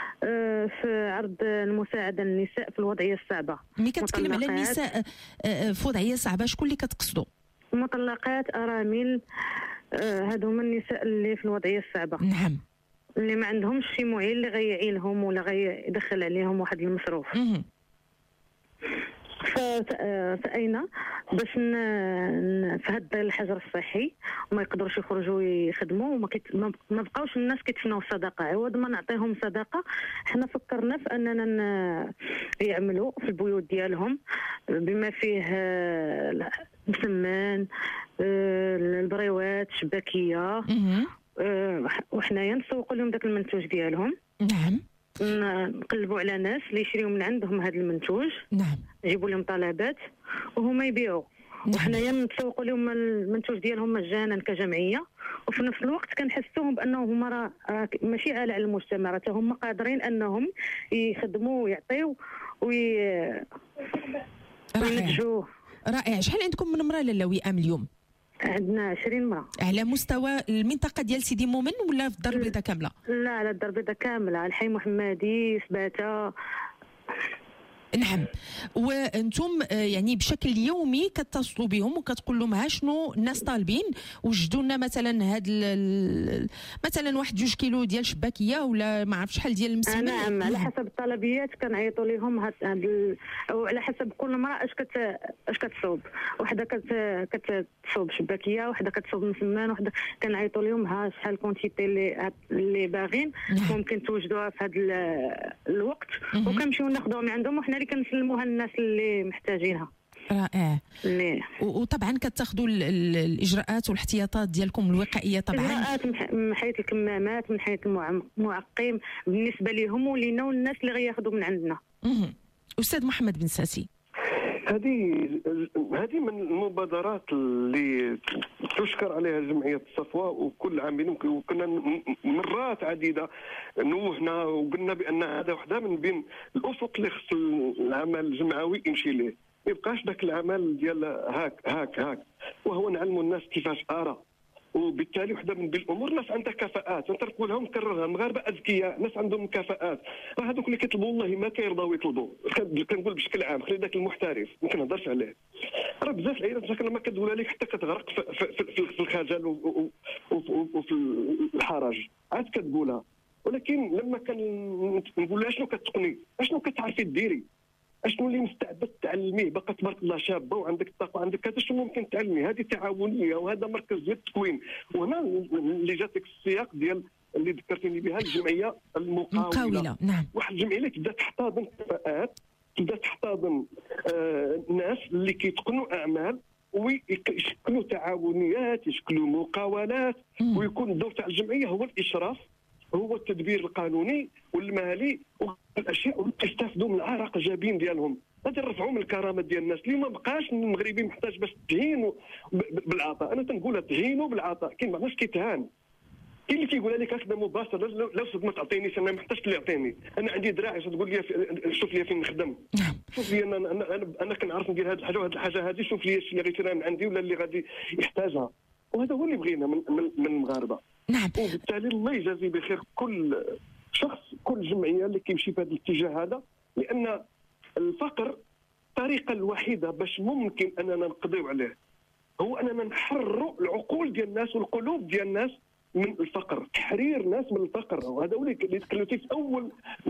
في عرض المساعدة للنساء في الوضعية الصعبة. ملي كتكلم على النساء في وضعية صعبة شكون اللي كتقصدوا؟ مطلقات، أرامل، هادو هما النساء اللي في الوضعية الصعبة. نعم. اللي ما عندهمش شي معين اللي غيعينهم ولا غيدخل عليهم واحد المصروف. فأينا باش في هذا الحجر الصحي وما يقدروش يخرجوا يخدموا وما كت... ما بقاوش الناس كيتفناو الصدقه، عوض ما نعطيهم صدقه حنا فكرنا في اننا ن... يعملوا في البيوت ديالهم بما فيه مسمان، البريوات، شباكيه، وحنايا نسوقوا لهم داك المنتوج ديالهم. نعم. نقلبوا على ناس اللي يشريوا من عندهم هذا المنتوج. نعم. نجيبوا لهم طلبات وهما يبيعوا. نعم. وحنايا نسوقوا لهم المنتوج ديالهم مجانا كجمعيه، وفي نفس الوقت كنحسوهم بانهم هما راه ماشي عالة على المجتمع، راه هما قادرين انهم يخدموا ويعطيو وي... وينتجوه. رائع. شحال عندكم من امراه لاله وئام اليوم؟ عندنا عشرين امرأة. على مستوى المنطقة ديال سيدي مومن ولا في الدار البيضاء كاملة؟ لا، على الدار البيضاء كاملة، الحي محمدي، سباتة. نعم. وانتم يعني بشكل يومي كتصلوا بهم وكتقول لهم ها شنو الناس طالبين، وجدوا لنا مثلا هاد مثلا واحد جوج كيلو ديال شباكيه ولا ما عرف شحال ديال المسمن. نعم، على حسب الطلبيات كنعيطوا لهم هاد ال... او على حسب كل امراه اش كت اش كتصوب. وحده كت كتصوب شباكيه، وحده كتصوب مسمن، وحده كنعيطوا لهم ها شحال كونتيتي اللي اللي باغين ممكن توجدوها في هذا الوقت، وكنمشيو ناخذوها من عندهم وحنا اللي كنسلموها للناس اللي محتاجينها. رائع. اللي وطبعا كتاخذوا الاجراءات والاحتياطات ديالكم الوقائيه طبعا، اجراءات من حيث الكمامات، من حيث المعقم بالنسبه لهم ولينا والناس اللي غياخذوا من عندنا. استاذ محمد بن ساسي، هذه هذه من المبادرات اللي تشكر عليها جمعيه الصفوه، وكل عام وكنا مرات عديده نوهنا وقلنا بان هذا وحده من بين الافق اللي خص العمل الجمعوي يمشي ليه، ما يبقاش ذاك العمل ديال هاك هاك هاك، وهو نعلموا الناس كيفاش ارى. وبالتالي وحده من الامور الناس عندها كفاءات، نتركوا لهم نكررها، المغاربه اذكياء، ناس عندهم كفاءات، راه هذوك اللي كيطلبوا والله ما كيرضاو يطلبوا، كنقول بشكل عام خلي ذاك المحترف ما كنهضرش عليه، راه بزاف العائلات لما كتقولها لك حتى كتغرق في, في, في, في الخجل وفي الحرج، عاد كتقولها. ولكن لما كنقول لها شنو كتقني، شنو كتعرفي ديري، اشنو اللي مستعد تعلميه، باقا تبارك الله شابه وعندك الطاقه وعندك كذا، شنو ممكن تعلمي، هذه تعاونيه وهذا مركز ديال التكوين. وهنا اللي جاتك السياق ديال اللي ذكرتيني بها الجمعيه المقاوله. مقاوله، نعم. واحد الجمعيه اللي تبدا تحتضن كفاءات، تبدا تحتضن آه ناس اللي كيتقنوا اعمال ويشكلوا تعاونيات، يشكلوا مقاولات، ويكون الدور تاع الجمعيه هو الاشراف، هو التدبير القانوني والمالي والاشياء اللي تستافدوا من عرق الجبين ديالهم. غادي نرفعوا من الكرامه ديال الناس اللي ما بقاش المغربي محتاج باش تهينوا بالعطاء. انا تنقولها تهينوا بالعطاء، كاين بعض الناس كيتهان، كاين اللي كيقول لك هكذا مباشر، لو صد ما تعطينيش انا ما محتاجش اللي يعطيني، انا عندي دراعي تقول لي شوف لي فين نخدم، شوف لي انا انا انا, أنا كنعرف ندير هذه الحاجه وهذه الحاجه هذه، شوف لي اللي غيترى من عندي ولا اللي غادي يحتاجها. وهذا هو اللي بغينا من, من, من المغاربه. نعم. وبالتالي الله يجازي بخير كل شخص، كل جمعيه اللي كيمشي في هذا الاتجاه هذا، لان الفقر الطريقه الوحيده باش ممكن اننا نقضيو عليه هو اننا نحرروا العقول ديال الناس والقلوب ديال الناس من الفقر، تحرير الناس من الفقر. وهذا هو اللي تكلمتي في اول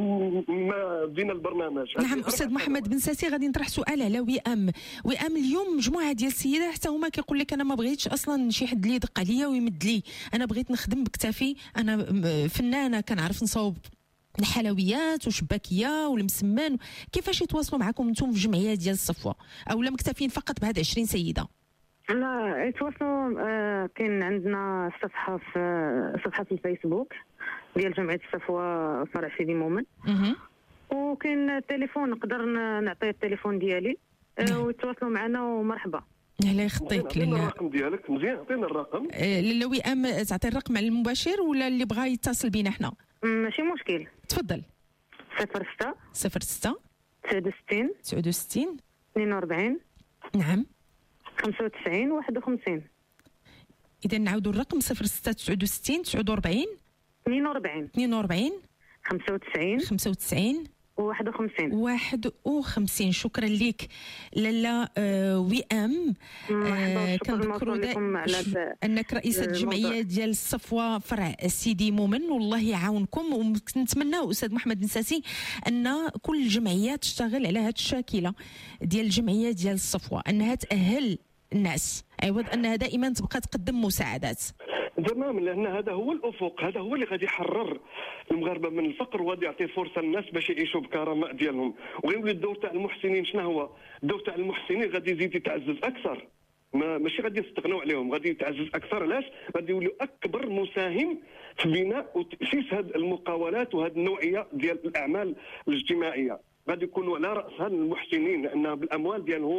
ما بدينا البرنامج. نعم استاذ محمد بن ساسي، غادي نطرح سؤال على وئام. وئام اليوم مجموعه ديال السيدات حتى هما كيقول لك انا ما بغيتش اصلا شي حد اللي يدق عليا ويمد لي، انا بغيت نخدم بكتافي، انا فنانه كنعرف نصاوب الحلويات وشباكيه والمسمن. كيفاش يتواصلوا معكم انتم في الجمعيه ديال الصفوه، او لا مكتفين فقط بهاد عشرين سيده؟ لا يتواصلوا، آه كاين عندنا صفحه في صفحه في الفيسبوك ديال جمعيه الصفوه فرع سيدي مومن، وكاين التليفون نقدر نعطي التليفون ديالي آه ويتواصلوا معنا ومرحبا. الله يخطيك. الرقم ديالك مزيان، عطينا الرقم. آه لا وئام تعطي الرقم على المباشر ولا اللي بغى يتصل بينا حنا؟ ماشي مشكل. تفضل. صفر ستة صفر ستة تسعة وستين تسعة وستين اثنين وأربعين نعم خمسة وتسعين واحد وخمسين. إذا نعاودوا الرقم صفر ستة تسعة وستين تسعة وأربعين اثنين وأربعين اثنين وأربعين خمسة وتسعين خمسة وتسعين واحد وخمسين واحد وخمسين. شكرا لك لاله آه وئام. آه كنذكروا انك رئيسه الجمعيه ديال الصفوه فرع سيدي مومن، والله يعاونكم. ونتمنى استاذ محمد بن ساسي ان كل الجمعيات تشتغل على هذه الشاكله ديال الجمعيه ديال الصفوه، انها تاهل الناس عوض انها دائما تبقى تقدم مساعدات. تمام، لان هذا هو الافق، هذا هو اللي غادي يحرر المغاربه من الفقر وغادي يعطي فرصه للناس باش يعيشوا بكرامه ديالهم. وغيولي الدور تاع المحسنين شنو هو؟ الدور تاع المحسنين غادي يزيد يتعزز اكثر، ما ماشي غادي يستغنوا عليهم، غادي يتعزز اكثر. علاش؟ غادي يوليو اكبر مساهم في بناء وتاسيس هذه المقاولات وهذه النوعيه ديال الاعمال الاجتماعيه. غادي يكونوا على راسها المحسنين، لان بالاموال ديالهم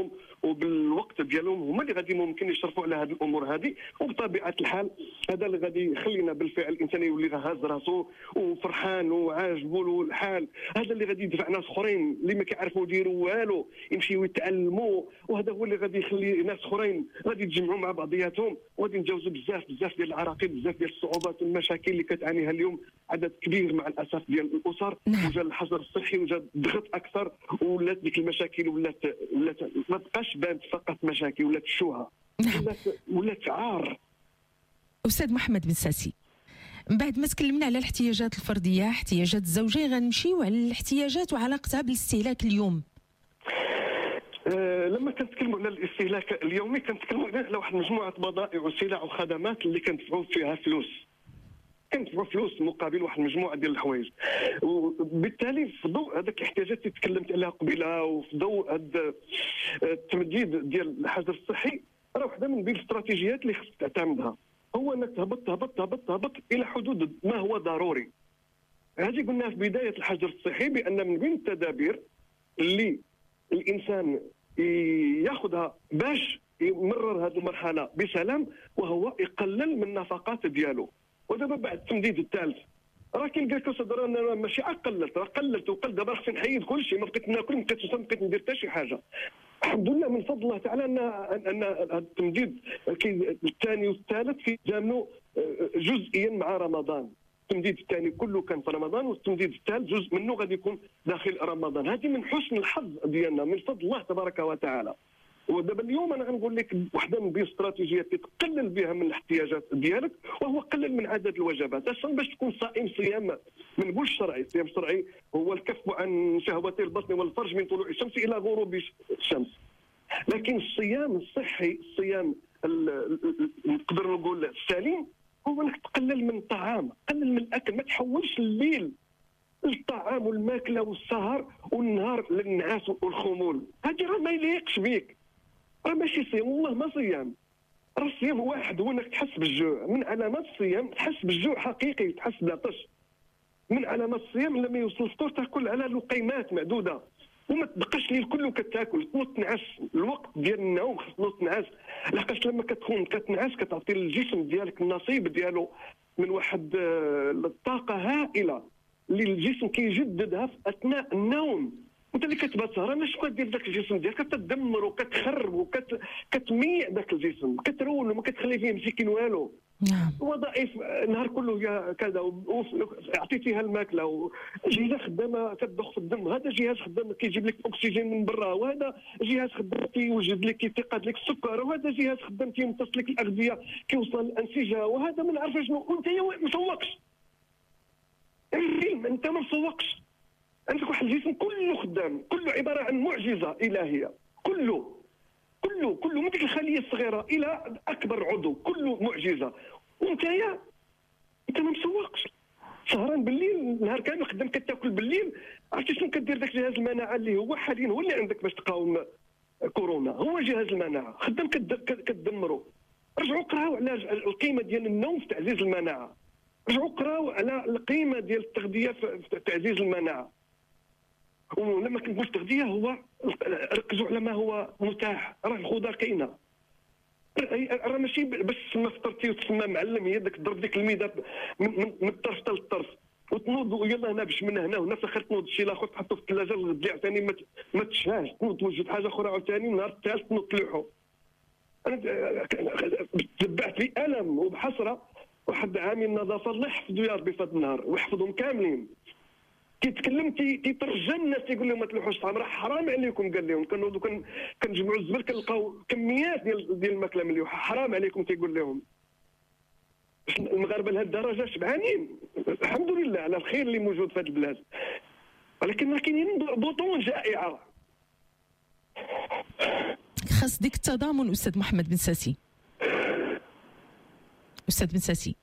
وبالوقت ديالهم هما اللي غادي ممكن يشرفوا على هذه الامور هذه. وبطبيعه الحال هذا اللي غادي يخلينا بالفعل الانسان يولي هاز راسو وفرحان وعاجبو له الحال. هذا اللي غادي يدفع ناس اخرين اللي ما كيعرفوا يديروا والو يمشيو يتعلموا، وهذا هو اللي غادي يخلي ناس اخرين غادي يتجمعوا مع بعضياتهم وغادي نتجاوزوا بزاف بزاف ديال العراقيل، بزاف ديال الصعوبات والمشاكل اللي كتعانيها اليوم عدد كبير مع الاسف ديال الاسر. وجا الحظر الصحي وجا الضغط اكثر، ولات ديك المشاكل ولات ولات ما بقاش بانت فقط مشاكل، ولات شوهه، ولات ولات عار. استاذ محمد بن ساسي، من بعد ما تكلمنا على الاحتياجات الفرديه، احتياجات الزوجين، غنمشيو على الاحتياجات وعلاقتها بالاستهلاك اليوم. أه لما كنتكلموا على الاستهلاك اليومي كنتكلموا على واحد مجموعه بضائع وسلع وخدمات اللي كندفعوا فيها فلوس، كندفعوا فلوس مقابل واحد المجموعه ديال الحوايج. وبالتالي في ضوء هذاك الاحتياجات اللي تكلمت عليها قبيله، وفي ضوء هذا التمديد ديال الحجر الصحي، راه واحده من بين الاستراتيجيات اللي خصك تعتمدها هو انك تهبط تهبط تهبط تهبط الى حدود ما هو ضروري. هذه قلنا في بدايه الحجر الصحي بان من بين التدابير اللي الانسان ياخذها باش يمرر هذه المرحله بسلام وهو يقلل من النفقات ديالو. ودابا بعد التمديد الثالث راه كاين قال لك استاذ انا ماشي قللت، راه قللت وقلت، دابا خصني نحيد كل شيء، ما بقيت ناكل، ما بقيت ما بقيت ندير حتى شي حاجه. الحمد لله من فضل الله تعالى ان ان هذا التمديد الثاني والثالث كيتزامنوا جزئيا مع رمضان. التمديد الثاني كله كان في رمضان، والتمديد الثالث جزء منه غادي يكون داخل رمضان. هذه من حسن الحظ ديالنا من فضل الله تبارك وتعالى. ودابا اليوم انا غنقول لك واحده من الاستراتيجيات اللي تقلل بها من الاحتياجات ديالك وهو قلل من عدد الوجبات. اصلا باش تكون صائم صيام ما نقولش شرعي، الصيام الشرعي هو الكف عن شهوتي البطن والفرج من طلوع الشمس الى غروب الشمس. لكن الصيام الصحي، الصيام نقدر نقول السليم، هو انك تقلل من الطعام، قلل من الاكل، ما تحولش الليل الطعام والماكله والسهر والنهار للنعاس والخمول. هذه راه ما يليقش بيك، راه ماشي صيام، والله ما صيام. راه الصيام واحد هو انك تحس بالجوع، من علامات الصيام تحس بالجوع حقيقي، تحس بالعطش. من علامات الصيام لما يوصل الفطور تاكل على لقيمات معدوده وما تبقاش الليل كله كتاكل، تنوض تنعس. الوقت ديال النوم خص تنوض تنعس، لحقاش لما كتكون كتنعس كتعطي للجسم ديالك النصيب ديالو من واحد الطاقه هائله اللي الجسم كيجددها في اثناء النوم. وانت اللي كتبات سهران اش كدير ذاك الجسم ديالك؟ كتدمر وكتخرب وكتميع ذاك الجسم، كترول وما كتخلي فيه مسكين والو. نعم. وظائف النهار كله يا كذا، عطيتيها الماكله وجهاز خدامه كتضخ في الدم، هذا جهاز خدام كيجيب لك الاكسجين من برا، وهذا جهاز خدام كيوجد لك كيتقاد لك السكر، وهذا جهاز خدام كيمتص لك الاغذيه كيوصل للانسجه، وهذا ما نعرف شنو. وانت ما مسوقش العلم، انت ما مسوقش، عندك واحد الجسم كله خدام، كله عباره عن معجزه الهيه، كله كله كله من ديك الخليه الصغيره الى اكبر عضو كله معجزه. وانت يا انت ما مسوقش، سهران بالليل النهار كامل خدام كتاكل بالليل. عرفتي شنو كدير ذاك جهاز المناعه اللي هو حاليا هو اللي عندك باش تقاوم كورونا، هو جهاز المناعه خدام كتدمروا. رجعوا قراو على القيمه ديال النوم في تعزيز المناعه، رجعوا قراو على القيمه ديال التغذيه في تعزيز المناعه. ولما كنقول تغذيه هو ركزوا على ما هو متاح. راه الخضار كاينه، راه ماشي بس ما فطرتي وتسمى معلم، هي داك ضرب ديك الميده من, من, من الطرف حتى للطرف وتنوض ويلا هنا باش من هنا وهنا في الاخر تنوض شي لاخر تحطو في الثلاجه الغد عاوتاني ما, ما تشهاش، تنوض توجد حاجه اخرى عاوتاني النهار الثالث تنوض تلوحو. انا تبعت بألم وبحسره واحد عامل النظافه الله يحفظه يا ربي في هذا النهار ويحفظهم كاملين، كيتكلم كيترجى الناس تيقول لهم ما تلوحوش الطعام، راه حرام عليكم. قال لهم كنوضوا كنجمعوا الزبل كنلقاو كميات ديال ديال الماكله مليوحه، حرام عليكم تيقول لهم. المغاربه لهذه الدرجه شبعانين الحمد لله على الخير اللي موجود في هذه البلاد، ولكن راه كاينين بطون جائعه. خاص ديك التضامن. استاذ محمد بن ساسي، استاذ بن ساسي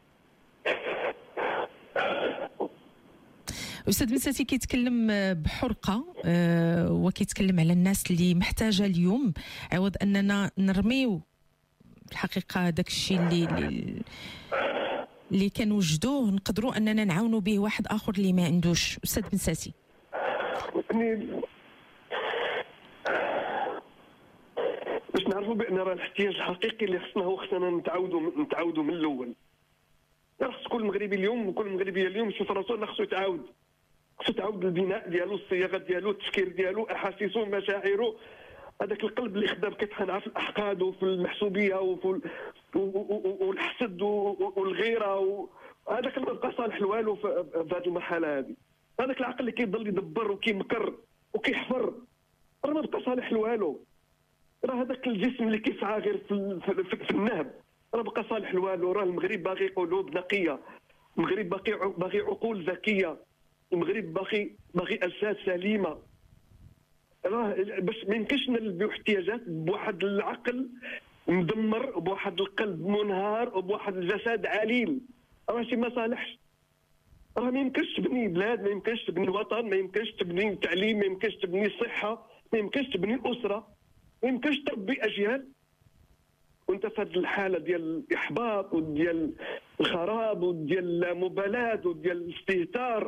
أستاذ بن ساسي كيتكلم بحرقة أه وكيتكلم على الناس اللي محتاجة اليوم، عوض أننا نرميو الحقيقة داك الشيء اللي اللي كنوجدوه نقدروا أننا نعاونوا به واحد آخر اللي ما عندوش. أستاذ بن ساسي باش نعرفوا بان راه الاحتياج الحقيقي اللي خصنا هو خصنا نتعاودوا نتعاودوا من الاول. خص كل مغربي اليوم وكل مغربيه اليوم يشوف راسو خصو يتعاود، خصو يتعاود البناء ديالو، الصياغه ديالو، التفكير ديالو، احاسيسه، مشاعره، هذاك القلب اللي خدام كيطحن في الاحقاد وفي المحسوبيه وفي والحسد والغيره، هذاك ما بقى صالح لوالو في هذه المرحله هذه. هذاك العقل اللي كيضل يدبر وكيمكر وكيحفر راه ما بقى صالح لوالو. راه هذاك الجسم اللي كيسعى غير في, في, في, في النهب راه بقى صالح لوالو. راه المغرب باغي قلوب نقيه، المغرب باغي باغي عقول ذكيه، المغرب باغي باغي اجساد سليمه. راه باش ما يمكنش نلبيو احتياجات بواحد العقل مدمر وبواحد القلب منهار وبواحد الجسد عليل، راه شي ما صالحش. راه ما يمكنش تبني بلاد، ما يمكنش تبني وطن، ما يمكنش تبني تعليم، ما يمكنش تبني صحه، ما يمكنش تبني اسره، ما يمكنش تربي اجيال وانت في هذه الحاله ديال الاحباط وديال الخراب وديال المبالاه وديال الاستهتار.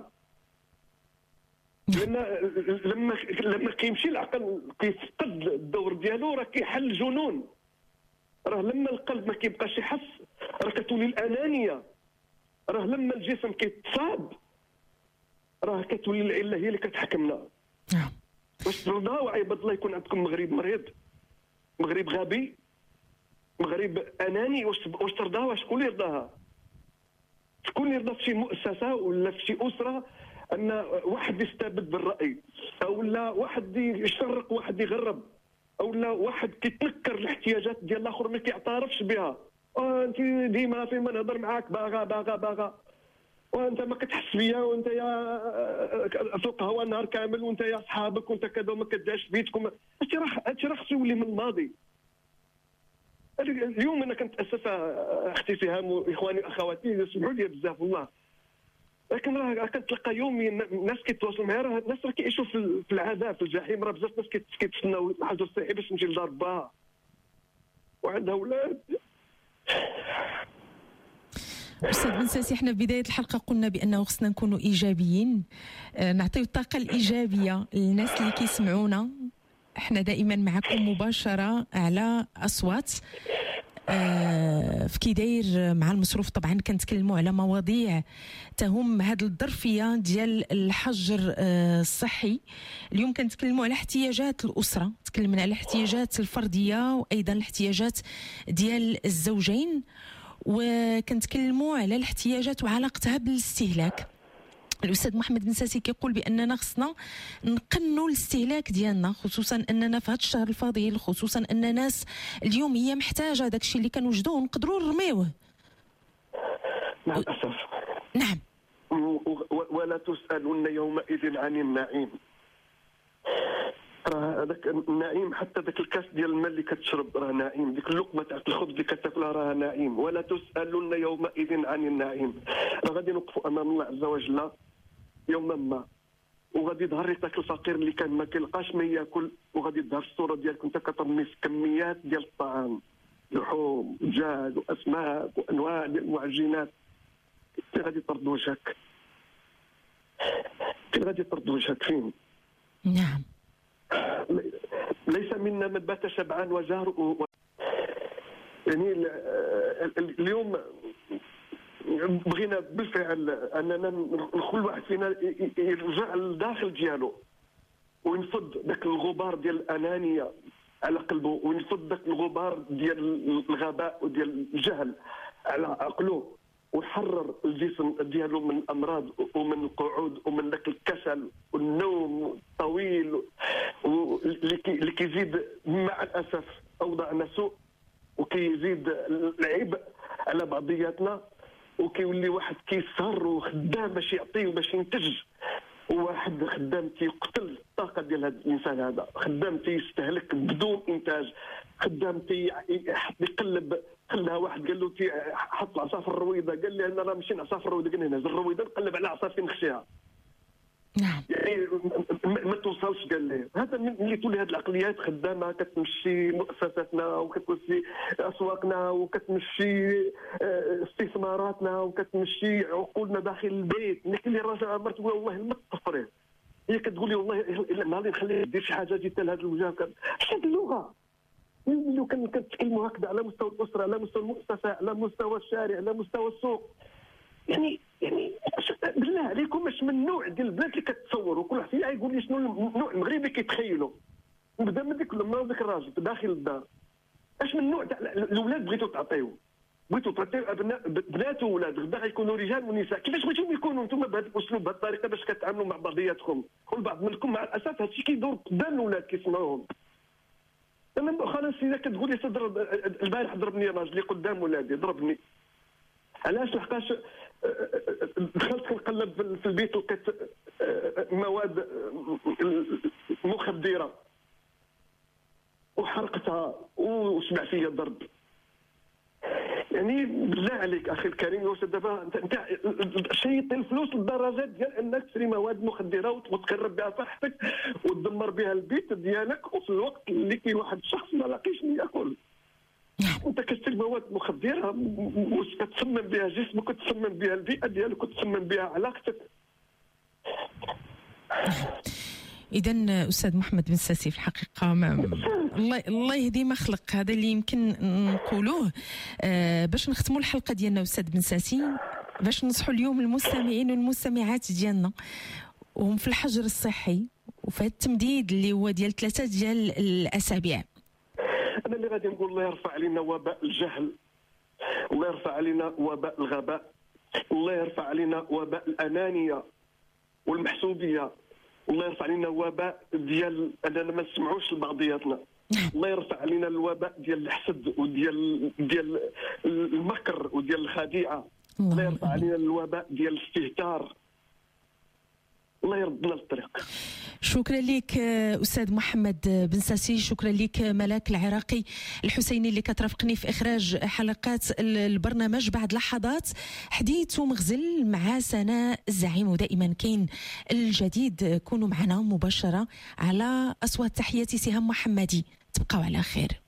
لما لما لما كيمشي العقل كيفقد الدور ديالو راه كيحل جنون. راه لما القلب ما كيبقاش يحس راه كتولي الانانيه. راه لما الجسم كيتصاب راه كتولي العله هي اللي كتحكمنا. واش ترضاو عباد الله يكون عندكم مغرب مريض، مغرب غبي، مغرب اناني؟ واش واش ترضاوها؟ شكون اللي يرضاها؟ شكون اللي يرضى في شي مؤسسه ولا في شي اسره ان واحد يستبد بالراي، او لا واحد يشرق واحد يغرب، او لا واحد كيتنكر الاحتياجات ديال الاخر ما كيعترفش بها؟ اه انت ديما فيما نهضر معاك باغا باغا باغا، وانت ما كتحس بيا، وانت يا فوق هوا النهار كامل، وانت يا صحابك، وانت كذا وما كداش بيتكم. هادشي راه هادشي راه خصو يولي من الماضي. اليوم انا كنتاسف اختي سهام واخواني واخواتي يسمعوا لي بزاف والله، لكن راه كنتلقى يوميا الناس كيتواصلوا معايا، راه الناس راه كيعيشوا في العذاب في الجحيم. راه بزاف الناس كيتسناو الحجر الصحي باش تمشي لدار باها وعندها اولاد. أستاذ بن ساسي، احنا في بداية الحلقة قلنا بأنه خصنا نكونوا إيجابيين، اه نعطيو الطاقة الإيجابية للناس اللي كيسمعونا. احنا دائما معكم مباشرة على أصوات. اه في كي داير مع المصروف طبعا كنتكلموا على مواضيع تهم هذه الظرفية ديال الحجر اه الصحي. اليوم كنتكلموا على احتياجات الأسرة، تكلمنا على الاحتياجات الفردية وأيضا الاحتياجات ديال الزوجين، وكنتكلموا على الاحتياجات وعلاقتها بالاستهلاك. الأستاذ محمد بن ساسي كيقول بأننا خصنا نقنوا الاستهلاك ديالنا، خصوصا أننا في هذا الشهر الفضيل، خصوصا أن الناس اليوم هي محتاجة داك الشيء اللي كنوجدوه نقدروا نرميوه. مع الأسف. نعم. ولا تسألون يومئذ عن النعيم. راه هذاك النعيم، حتى ذاك الكاس ديال الماء اللي كتشرب راه نعيم، ديك اللقمه تاع الخبز اللي كتاكلها راه نعيم. ولا تسألون يومئذ عن النعيم. راه غادي نوقفوا امام الله عز وجل يوما ما، وغادي يظهر لك ذاك الفقير اللي كان ما كيلقاش ما ياكل، وغادي تظهر الصوره ديالك انت كترمي في كميات ديال الطعام، لحوم ودجاج واسماك وانواع ديال المعجنات. فين غادي ترد وجهك؟ فين غادي ترد وجهك؟ فين؟ نعم. ليس منا من بات شبعان وجار و... يعني اليوم بغينا بالفعل اننا كل واحد فينا يرجع للداخل ديالو وينفض ذاك الغبار ديال الانانيه على قلبه، وينفض ذاك الغبار ديال الغباء وديال الجهل على عقله، ويحرر الجسم ديالو من الامراض ومن القعود ومن ذاك الكسل والنوم الطويل اللي كيزيد مع الاسف اوضاعنا سوء، وكيزيد العبء على بعضياتنا، وكيولي واحد كيسهر وخدام باش يعطي وباش ينتج، وواحد خدام تيقتل الطاقه ديال هذا الانسان، هذا خدام تيستهلك بدون انتاج، خدام تيقلب. خلاها واحد قال له حط العصافر الرويضه، قال لي انا راه ماشي عصافر الرويضه، قال لي نهز الرويضه نقلب على عصافر نخشيها. نعم. يعني ما توصلش، قال لي هذا ملي تولي هذه العقليات خدامه كتمشي مؤسساتنا وكتمشي اسواقنا وكتمشي استثماراتنا وكتمشي عقولنا داخل البيت. لكن اللي الراجل مرت تقول والله ما تطفريه، هي كتقول لي والله النهار اللي نخليه يدير شي حاجه جيت لهذا الوجه. اش هذه اللغه؟ لو كان كنتكلموا هكذا على مستوى الاسره، على مستوى المؤسسه، على مستوى الشارع، على مستوى السوق، يعني يعني بالله عليكم اش من نوع ديال البلاد اللي كتصوروا؟ كل واحد فينا يقول لي شنو النوع المغربي كيتخيلوا. نبدا من ديك من ديك الراجل داخل الدار، اش من نوع تاع الاولاد بغيتوا تعطيو؟ بغيتوا تعطيو ابناء بنات وولاد غدا غيكونوا رجال ونساء، كيفاش بغيتوهم يكونوا انتم بهذا الاسلوب بهذه الطريقه باش كتعاملوا مع بعضياتكم؟ والبعض منكم مع الاسف هادشي كيدور قدام الاولاد كيسمعوهم. انا خلاص اذا كتقول لي تضرب البارح ضربني راجل اللي قدام ولادي ضربني، علاش؟ لحقاش دخلت كنقلب في البيت لقيت مواد مخدره وحرقتها وسمع فيا ضرب. يعني بالله عليك اخي الكريم يا استاذ، دابا انت انت شيط الفلوس لدرجه ديال انك تشري مواد مخدره وتقرب بها صحتك وتدمر بها البيت ديالك، وفي الوقت اللي كاين واحد الشخص ما لاقيش ما ياكل. انت كتشري مواد مخدره وكتصمم بها جسمك وتصمم بها البيئه ديالك وتصمم بها علاقتك. إذا أستاذ محمد بن ساسي في الحقيقة ما الله الله يهدي ما خلق، هذا اللي يمكن نقولوه. آه باش نختموا الحلقة ديالنا أستاذ بن ساسي، باش ننصحوا اليوم المستمعين والمستمعات ديالنا وهم في الحجر الصحي وفي التمديد اللي هو ديال ثلاثة ديال الأسابيع. أنا اللي غادي نقول الله يرفع علينا وباء الجهل، الله يرفع علينا وباء الغباء، الله يرفع علينا وباء الأنانية والمحسوبية، الله يرفع علينا وباء ديال اننا ما نسمعوش لبعضياتنا، الله يرفع علينا الوباء ديال الحسد وديال ديال المكر وديال الخديعه، الله يرفع علينا الوباء ديال الاستهتار، الله يردنا للطريق. شكرا لك أستاذ محمد بن ساسي، شكرا لك ملاك العراقي الحسيني اللي كترافقني في إخراج حلقات البرنامج. بعد لحظات حديث ومغزل مع سناء الزعيم، ودائما كاين الجديد. كونوا معنا مباشرة على أصوات. تحياتي سهام محمدي، تبقوا على خير.